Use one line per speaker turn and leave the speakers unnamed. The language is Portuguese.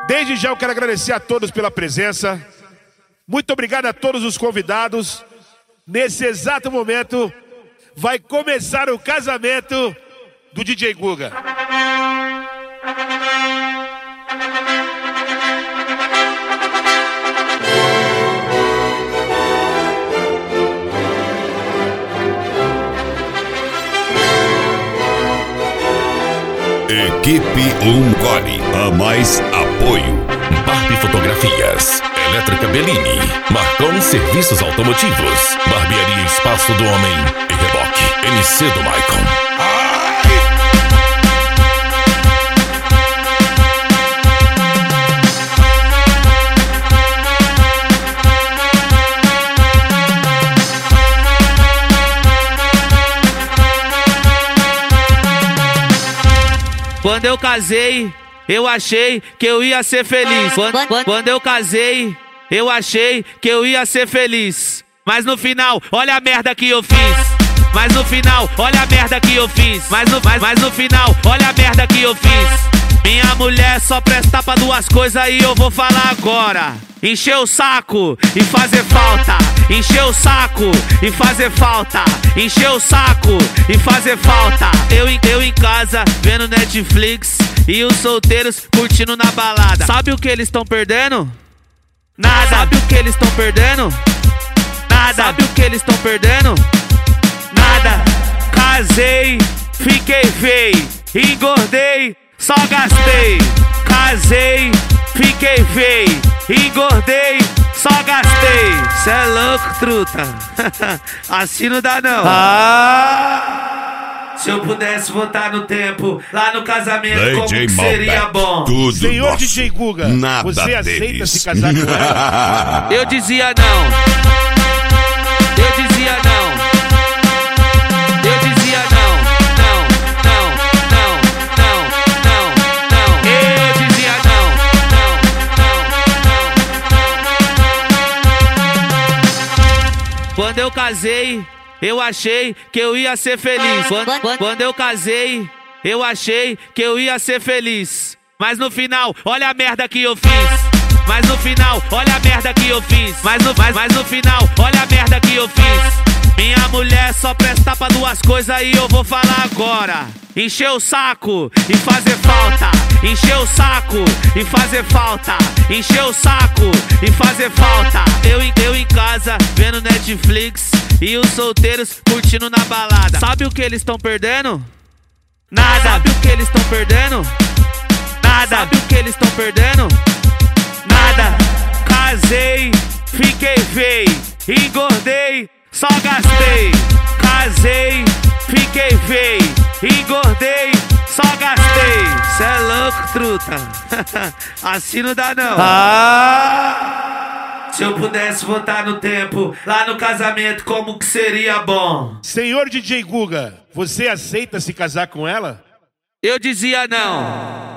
Desde já eu quero agradecer a todos pela presença. Muito obrigado a todos os convidados. Nesse exato momento vai começar o casamento do DJ Guga.
Equipe Ungoli, a mais apoio. Barbie Fotografias, Elétrica Bellini, Marcon Serviços Automotivos, Barbearia Espaço do Homem e Reboque, MC do Maicon.
Quando eu casei, eu achei que eu ia ser feliz. Quando eu casei, eu achei que eu ia ser feliz. Mas no final, olha a merda que eu fiz. Mas no final, olha a merda que eu fiz. Mas no final, olha a merda que eu fiz. Minha mulher só presta pra duas coisas e eu vou falar agora. Encher o saco e fazer falta. Encher o saco e fazer falta. Encher o saco e fazer falta. Eu em casa vendo Netflix e os solteiros curtindo na balada. Sabe o que eles estão perdendo? Nada. Sabe o que eles estão perdendo? Nada. Sabe o que eles estão perdendo? Nada. Casei, fiquei feio, engordei, só gastei. Casei, fiquei feio, engordei, só gastei. Cê é louco, truta. Assim não dá não. Se eu pudesse voltar no tempo, lá no casamento, como que seria bom?
Tudo
Senhor
nosso,
DJ Guga,
nada
você aceita
deles.
se casar com ela?
Eu dizia não. Eu dizia não. Eu dizia não. Não, não, não, não, não, não. Eu dizia não. Não, não, não, não. Quando eu casei, eu achei que eu ia ser feliz. Quando eu casei, eu achei que eu ia ser feliz. Mas no final, olha a merda que eu fiz. Mas no final, olha a merda que eu fiz. Mas no final, olha a merda que eu fiz. Minha mulher só presta pra duas coisas e eu vou falar agora. Encher o saco e fazer falta. Encher o saco e fazer falta. Encher o saco e fazer falta. Eu em casa vendo Netflix e os solteiros curtindo na balada. Sabe o que eles estão perdendo? Nada. Sabe o que eles estão perdendo? Nada. Sabe o que eles estão perdendo? Nada. Casei, fiquei feio, engordei, só gastei. Casei, fiquei feio, engordei, só gastei. Cê é louco, truta. Assim não dá não. Se eu pudesse voltar no tempo, lá no casamento, como que seria bom?
Senhor DJ Guga, você aceita se casar com ela?
Eu dizia não.